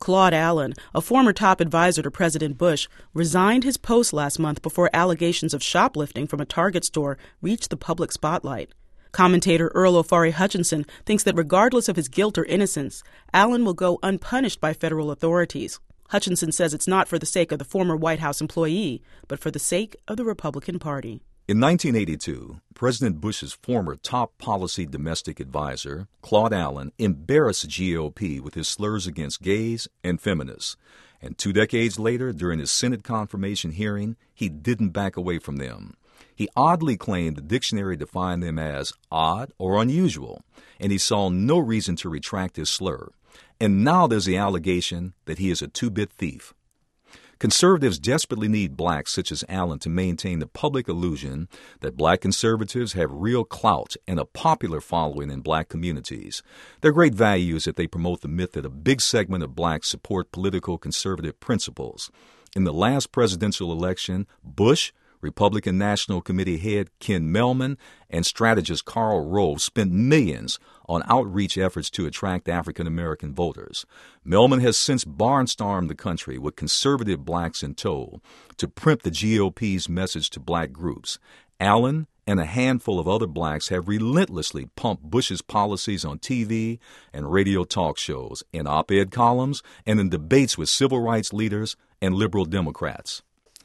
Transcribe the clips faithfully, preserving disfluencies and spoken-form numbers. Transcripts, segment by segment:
Claude Allen, a former top advisor to President Bush, resigned his post last month before allegations of shoplifting from a Target store reached the public spotlight. Commentator Earl Ofari Hutchinson thinks that regardless of his guilt or innocence, Allen will go unpunished by federal authorities. Hutchinson says it's not for the sake of the former White House employee, but for the sake of the Republican Party. In nineteen eighty-two, President Bush's former top policy domestic advisor, Claude Allen, embarrassed the G O P with his slurs against gays and feminists. And two decades later, during his Senate confirmation hearing, he didn't back away from them. He oddly claimed the dictionary defined them as odd or unusual, and he saw no reason to retract his slur. And now there's the allegation that he is a two-bit thief. Conservatives desperately need blacks such as Allen to maintain the public illusion that black conservatives have real clout and a popular following in black communities. Their great value is that they promote the myth that a big segment of blacks support political conservative principles. In the last presidential election, Bush, Republican National Committee head Ken Mehlman, and strategist Karl Rove spent millions on outreach efforts to attract African-American voters. Mehlman has since barnstormed the country with conservative blacks in tow to primp the G O P's message to black groups. Allen and a handful of other blacks have relentlessly pumped Bush's policies on T V and radio talk shows, in op-ed columns, and in debates with civil rights leaders and liberal Democrats.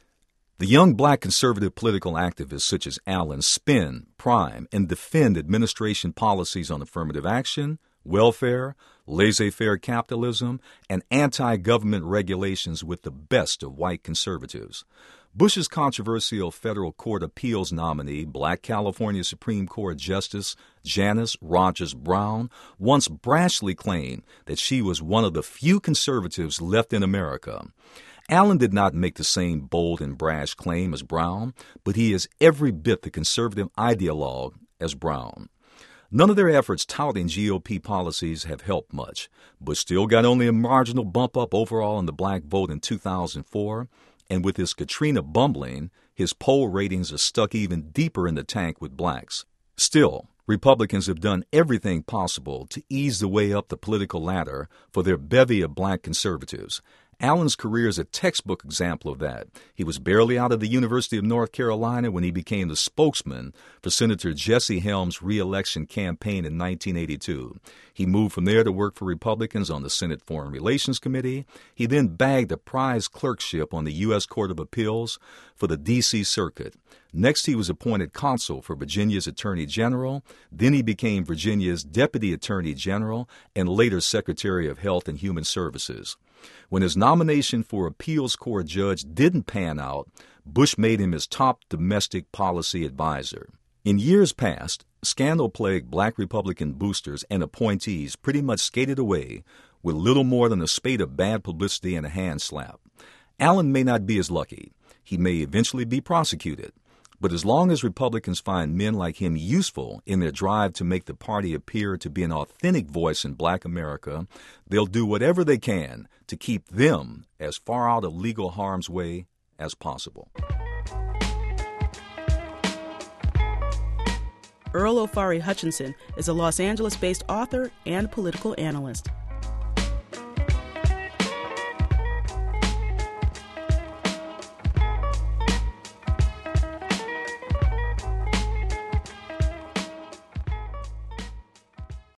The young black conservative political activists such as Allen spin, prime, and defend administration policies on affirmative action, welfare, laissez-faire capitalism, and anti-government regulations with the best of white conservatives. Bush's controversial federal court appeals nominee, black California Supreme Court Justice Janice Rogers Brown, once brashly claimed that she was one of the few conservatives left in America. Allen did not make the same bold and brash claim as Brown, but he is every bit the conservative ideologue as Brown. None of their efforts touting G O P policies have helped much. Bush still got only a marginal bump up overall in the black vote in two thousand four, and with his Katrina bumbling, his poll ratings are stuck even deeper in the tank with blacks. Still, Republicans have done everything possible to ease the way up the political ladder for their bevy of black conservatives. Allen's career is a textbook example of that. He was barely out of the University of North Carolina when he became the spokesman for Senator Jesse Helms' re-election campaign in nineteen eighty-two. He moved from there to work for Republicans on the Senate Foreign Relations Committee. He then bagged a prize clerkship on the U S Court of Appeals for the D C Circuit. Next, he was appointed consul for Virginia's Attorney General. Then he became Virginia's Deputy Attorney General and later Secretary of Health and Human Services. When his nomination for appeals court judge didn't pan out, Bush made him his top domestic policy advisor. In years past, scandal-plagued black Republican boosters and appointees pretty much skated away with little more than a spate of bad publicity and a hand slap. Allen may not be as lucky. He may eventually be prosecuted. But as long as Republicans find men like him useful in their drive to make the party appear to be an authentic voice in black America, they'll do whatever they can to keep them as far out of legal harm's way as possible. Earl Ofari Hutchinson is a Los Angeles-based author and political analyst.